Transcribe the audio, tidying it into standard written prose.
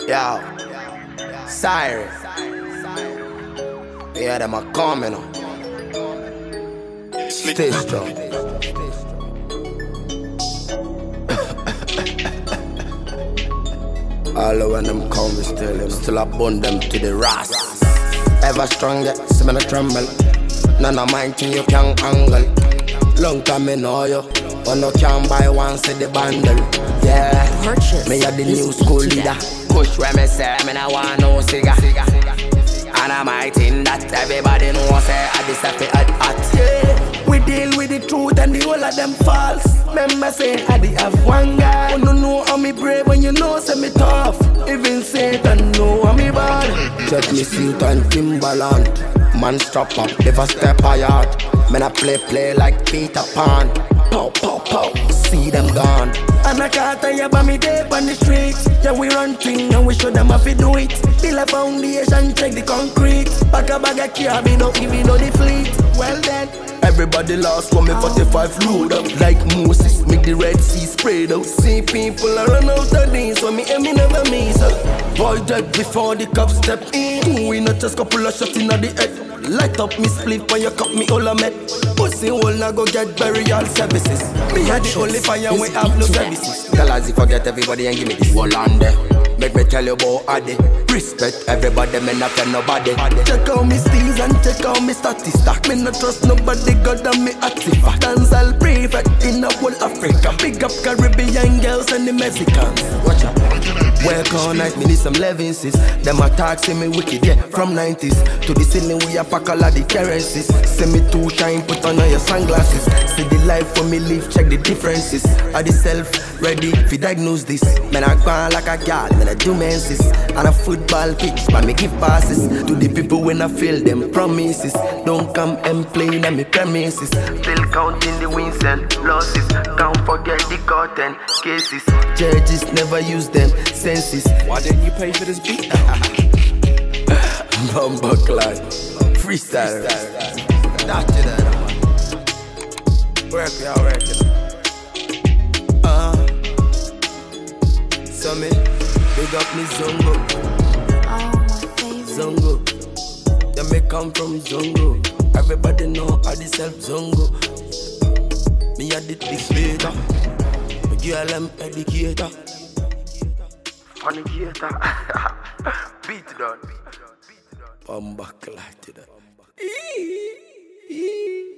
Yo, Cyrus. Yeah, them are coming on. Stay strong. All of when them come, still I bond them to the ras. Ever stronger, see me no tremble. None of mine thing you can angle. Long time me know you, but no can buy one, say the bundle. Yeah, me a the new school leader. Push where me say, me no want no cigar. And I might think that everybody knows say I this a fi hot. Yeah, we deal with the truth and the whole of them false. Remember say I the have one guy. You know how me brave when you know say me tough. Even Satan know how me bad. Check me suit and Timberland. Man strap up, never step hard. Man I play like Peter Pan. Pow, pow, pow, see them gone. And I can't tell you about me day on the streets. Yeah, we run things and we show them how to do it. Build a foundation, check the concrete. Bag of care, me no giving no the fleet. Well then, everybody lost when me 45 load up. Like Moses, make the Red Sea spread out. See people are run out of these, so me never miss up. Boy dead before the cops step in. We not just couple of shots in the head. Light up me split when you cut me all a met. Pussy hole now go get burial services. Me had the only fire we have no services. Tell us if I get everybody and give me this whole land there. Make me tell you about Addy. Respect everybody, me not tell nobody. Check out me steals and check out me statistics. Me not trust nobody, God and me artifact. Dancehall prefect in the whole Africa. Big up Caribbean girls and the Mexicans. Watch out. Work all night, me need some Levinses. Them attacks see me wicked, yeah, from 90s. To the ceiling we a pack all of the currencies. See me too shine, put on your sunglasses. See the life when me live, check the differences. Are the self ready fi diagnose this? Man I go on like a gal, man I do menses. And a football pitch, but me give passes to the people when I feel them promises. Don't come and play in me premises. Still counting the wins and losses. Can't forget the curtain cases. Judges never use them senses. Why didn't you pay for this beat? Bumba Clyde, freestyle. That's it, man. Work it. So me, big up me Zongo. Zongo. Yeah, me come from Zongo. Everybody know I self Zongo. Me a the dictator. Me girl am educator. Fornicator. Beat it down. Bumba Clyde.